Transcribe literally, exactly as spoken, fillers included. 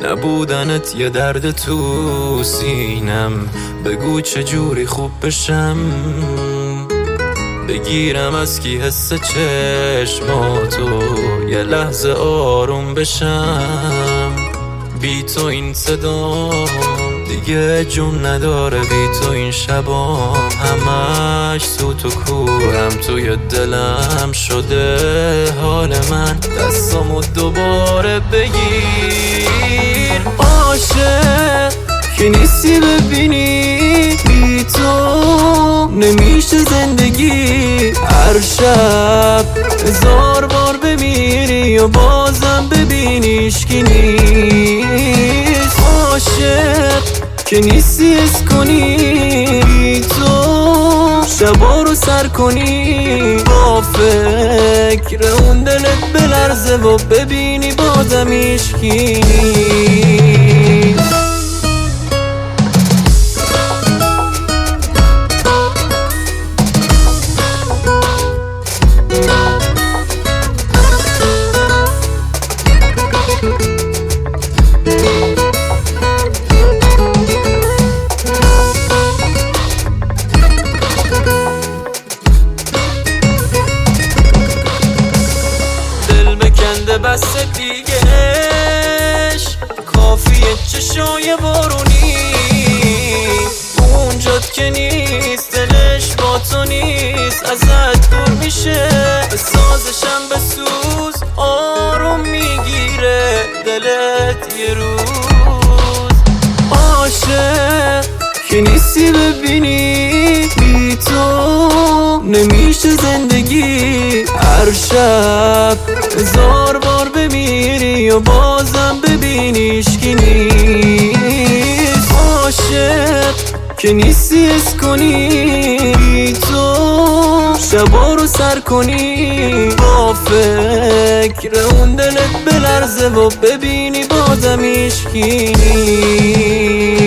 نبودنت یه درد تو سینم. بگو چجوری خوب بشم، بگیرم از کی حس چشماتو، یه لحظه آروم بشم. بی تو این صدام دیگه جون نداره، بی تو این شبام همش سوت و کورم. توی دلم شده حال من، دستامو دوباره بگیر. عاشق که نیستی ببینی، بی تو نمیشه زندگی. هر شب هزار بار بمیری و بازم ببینیش کی نیست. عاشق که نیستی حس کنی، بی تو شبا رو سر کنی. با فکر اون دلت بلرزه و ببینی بازم ایش کی نیست. بس دیگهش کافیه چشای بارونی، اونجات که نیست دلش با تو نیست. ازت دور میشه بسازشم بسوز، آروم میگیره دلت یه روز. عاشق که نیستی ببینی، بی تو نمیشه زندگی. هر شب هزار بار بمیری و بازم ببینیش کی نیست. عاشق که نیستی حس کنی، بی تو شبا رو سر کنی. با فکر اون دلت بلرزه و ببینی بازم ایش کی نیست.